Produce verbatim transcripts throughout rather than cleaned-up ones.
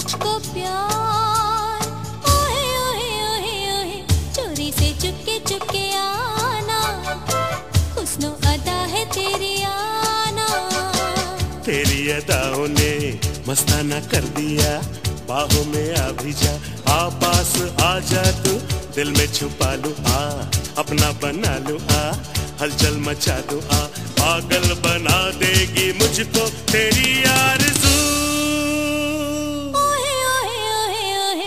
मुझको प्यार। ओहे ओहे ओहे ओहे चोरी से चुपके चुपके आना, हुस्नो अदा है तेरी आना। तेरी अदाओं ने मस्ताना कर दिया, बाहों में आ भी जा, आ पास आ जा तू, दिल में छुपा लूं, आ अपना बना लूं, आ हलचल मचा दूं, आ पागल बना देगी मुझको तेरी आरज़ू। ओहे ओहे ओहे ओहे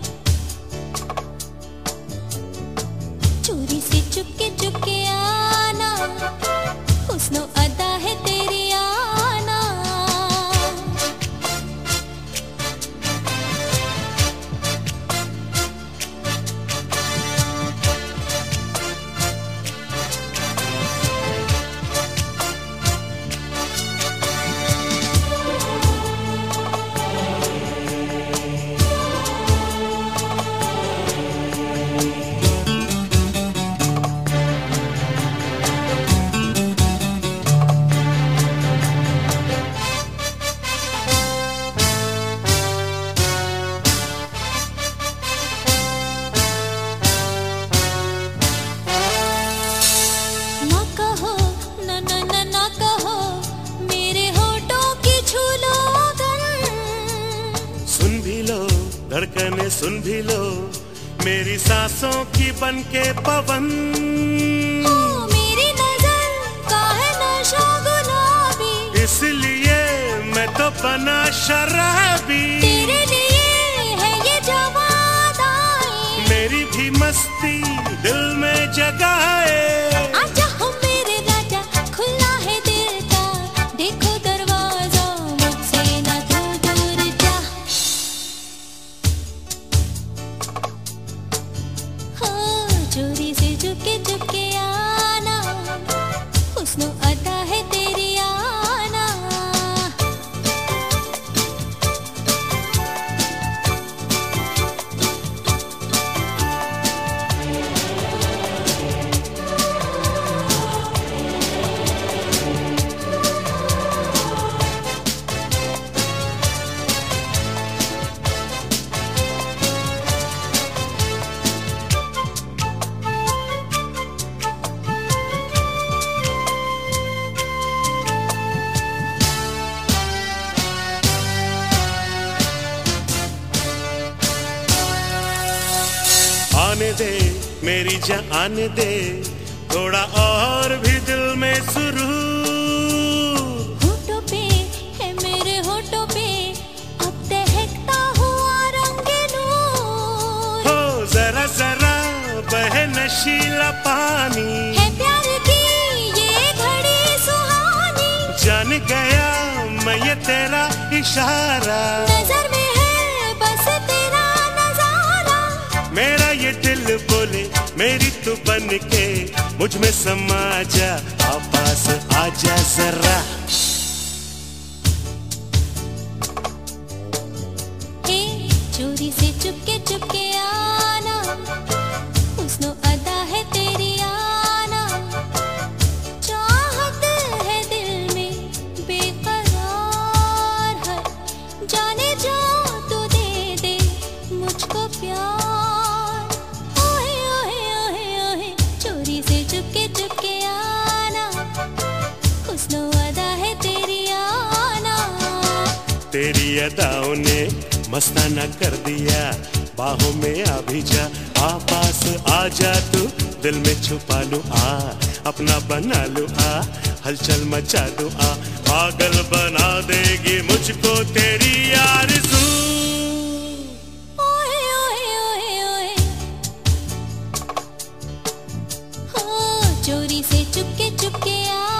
चोरी से चुपके चुपके आना, हुस्नो अदा है तेरी आना। धड़कने सुन भी लो मेरी सांसों की बन के पवन। ओ, मेरी नजर का है नशा गुलाबी, इसलिए मैं तो बना शराबी। तेरे लिए है ये जवादाई, मेरी भी मस्ती दिल में जगाए। आजा हो मेरे राजा खुला है दिल का, देखो दरवाजा मुझसे ना तू दूर जा। चोरी से चुपके चुपके आना, हुस्नो अदा है तेरी आना। आने दे मेरी जान आने दे, थोड़ा और भी दिल में सुरूर। होठों पे है मेरे होठों पे अब दहकता हुआ रंग नूर। हो जरा जरा बहे नशीला पानी, है प्यार की ये घड़ी सुहानी। जान गया मैं ये तेरा इशारा, नजर में है बस तेरा नजारा। मेरा ये दिल बोले मेरी तू बन के मुझ में समा जा, आ पास आजा जरा। हे चोरी से चुपके चुपके आना, हुस्नो अदा है तेरी आना। चाहत है दिल में बेकरार है, जाने जा तू दे दे मुझको प्यार। ओहे ओहे ओहे ओहे चोरी से चुपके चुपके आना, हुस्नो अदा है तेरी आना। तेरी अदाओं ने मस्ताना कर दिया, बाहों में आ भी जा, आ पास आ जा तू, दिल में छुपा लूं, आ अपना बना लूं, आ हलचल मचा दूं, आ पागल बना देगी मुझको तेरी आरज़ू। ओए ओए ओए ओए हो चोरी से चुपके चुपके आ